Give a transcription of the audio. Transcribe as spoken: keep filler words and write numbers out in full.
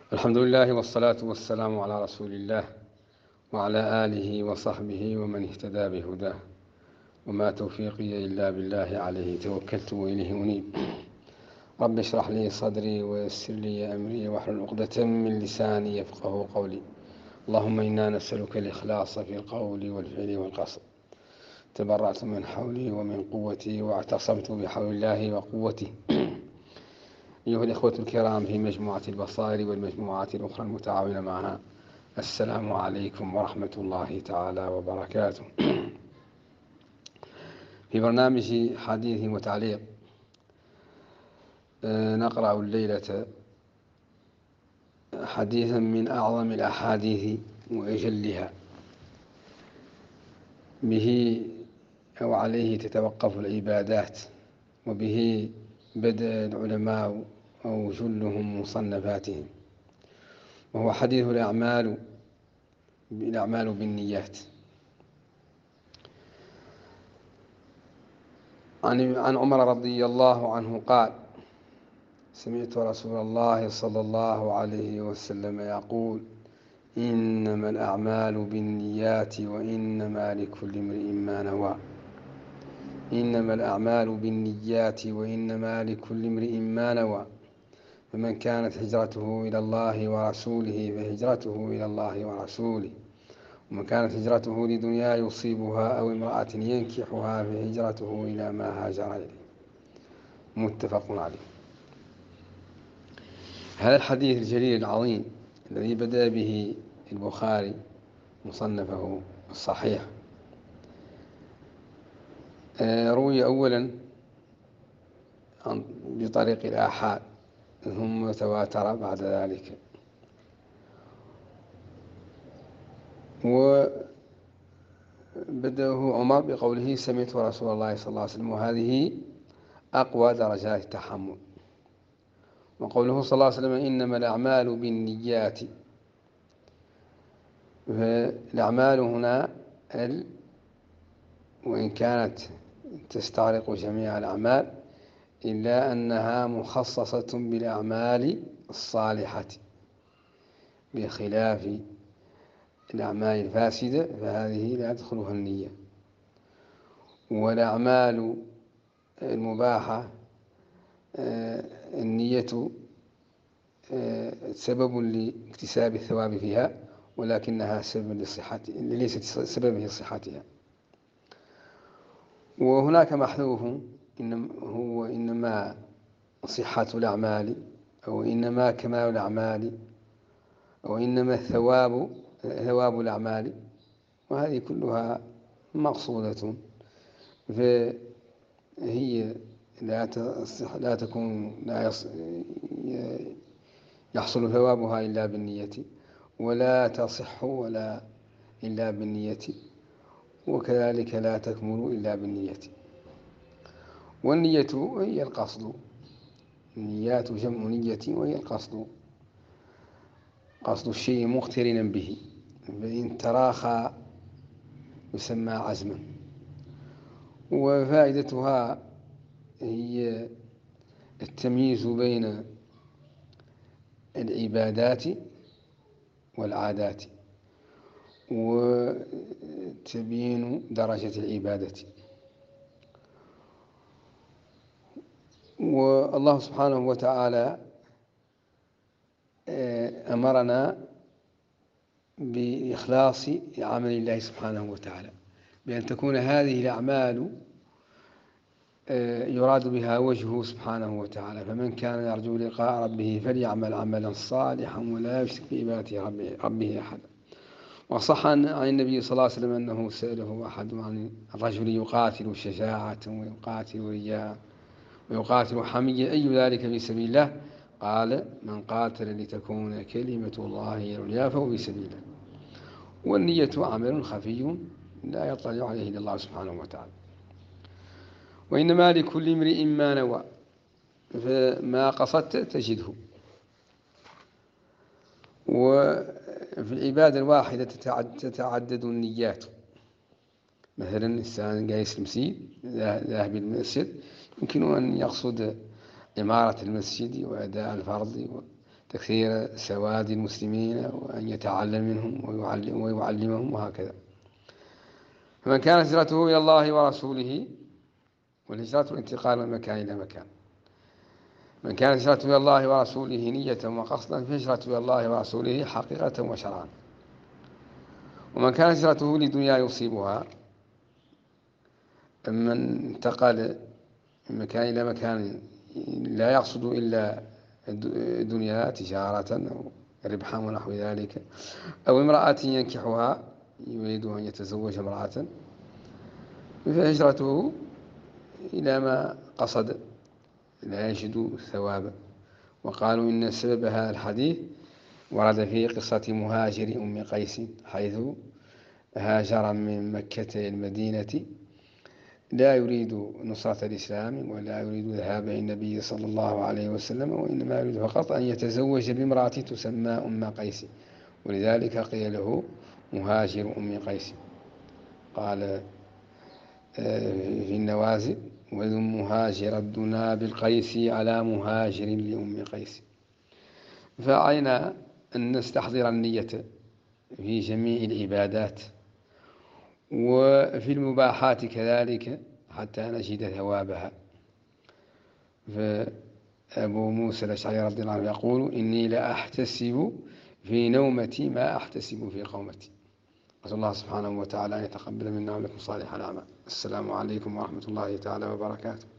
الحمد لله والصلاة والسلام على رسول الله وعلى آله وصحبه ومن اهتدى بهداه، وما توفيقي إلا بالله، عليه توكلت وإليه أنيب. رب اشرح لي صدري ويسر لي أمري واحلل عقدة من لساني يفقه قولي. اللهم إنا نسألك الإخلاص في القول والفعل والقصد. تبرأت من حولي ومن قوتي واعتصمت بحول الله وقوته. أيها الإخوة الكرام في مجموعة البصائر والمجموعات الأخرى المتعاونة معها، السلام عليكم ورحمة الله تعالى وبركاته. في برنامج حديث وتعليق نقرأ الليلة حديثا من أعظم الأحاديث وأجلها، به أو عليه تتوقف العبادات، وبه بدأ العلماء أو جلهم مصنفاتهم، وهو حديث الأعمال الأعمال بالنيات. عن عمر رضي الله عنه قال: سمعت رسول الله صلى الله عليه وسلم يقول: إنما الأعمال بالنيات وإنما لكل امرئ ما نوى. إنما الأعمال بالنيات وإنما لكل امرئ ما نوى. فمن كانت هجرته إلى الله ورسوله فهجرته إلى الله ورسوله، ومن كانت هجرته لدنيا يصيبها أو امرأة ينكحها فهجرته إلى ما هاجر إليه. متفق عليه. هذا الحديث الجليل العظيم الذي بدأ به البخاري مصنفه الصحيح روي أولا بطريق الآحاد، ثم تواتر بعد ذلك، وبدأه عمر بقوله: سمعت رسول الله صلى الله عليه وسلم، وهذه أقوى درجات التحمل. وقوله صلى الله عليه وسلم: إنما الأعمال بالنيات، فالأعمال هنا ال وإن كانت تستغرق جميع الأعمال إلا أنها مخصصة بالأعمال الصالحة، بخلاف الأعمال الفاسدة فهذه لا تدخلها النية. والأعمال المباحة النية سبب لاكتساب الثواب فيها، ولكنها سبب للصحة، ليست سبب لصحتها. وهناك محذوف، إنما هو إنما صحة الأعمال، أو إنما كمال الأعمال، أو إنما الثواب ثواب الأعمال، وهذه كلها مقصودة، فهي لا تصح لا تكون لا يحصل ثوابها إلا بالنية، ولا تصح ولا إلا بالنية، وكذلك لا تكمل إلا بالنية. والنية هي القصد، النيات جمع نية وهي القصد، قصد الشيء مقترنا به، فإن تراخى يسمى عزما. وفائدتها هي التمييز بين العبادات والعادات، وتبيين درجة العبادة. والله سبحانه وتعالى أمرنا بإخلاص عمل الله سبحانه وتعالى، بأن تكون هذه الأعمال يراد بها وجهه سبحانه وتعالى. فمن كان يرجو لقاء ربه فليعمل عملا صالحا ولا يشرك بعبادة ربه أحدا. وصح عن النبي صلى الله عليه وسلم أنه سأله أحد عن الرجل يقاتل شجاعة ويقاتل رياء ويقاتل حمية، أي ذلك في سبيل الله؟ قال: من قاتل لتكون كلمة الله هي العليا فهو في سبيل الله. والنية عمل خفي لا يطلع عليه إلا الله سبحانه وتعالى. وإنما لكل امرئ ما نوى، فما قصدت تجده. وفي العبادة الواحدة تتعدد النيات. مثلا إنسان جالس المسجد ذاهب المسجد، يمكن أن يقصد عمارة المسجد وأداء الفرض تكثير سواد المسلمين وأن يتعلم منهم ويعلم ويعلمهم وهكذا. فمن كانت هجرته إلى الله ورسوله، والهجرة الانتقال من مكان إلى مكان، من كانت هجرته إلى الله ورسوله نية وقصدا فهجرته إلى الله ورسوله حقيقة وشرعا. ومن كانت هجرته لدنيا يصيبها، من انتقل من مكان إلى مكان لا يقصد إلا دنيا تجارة أو ربحا ونحو ذلك، أو امرأة ينكحها يريد أن يتزوج امرأة، فهجرته إلى ما قصد لا يجد ثوابا. وقالوا إن سبب هذا الحديث ورد في قصة مهاجر أم قيس، حيث هاجر من مكة إلى المدينة لا يريد نصرة الإسلام ولا يريد ذهاب إلى النبي صلى الله عليه وسلم، وإنما يريد فقط أن يتزوج بامرأة تسمى أم قيس، ولذلك قيل له مهاجر أم قيس. قال في النوازل: وذو مهاجر الدنا بالقيس على مهاجر لأم قيس. فعلينا أن نستحضر النية في جميع العبادات وفي المباحات كذلك حتى نجد ثوابها. فأبو موسى الأشعري رضي الله عنه يقول: إني لأحتسب في نومتي ما أحتسب في قومتي. أسأل الله سبحانه وتعالى أن يتقبل منا ومنكم صالح الأعمال. السلام عليكم ورحمة الله تعالى وبركاته.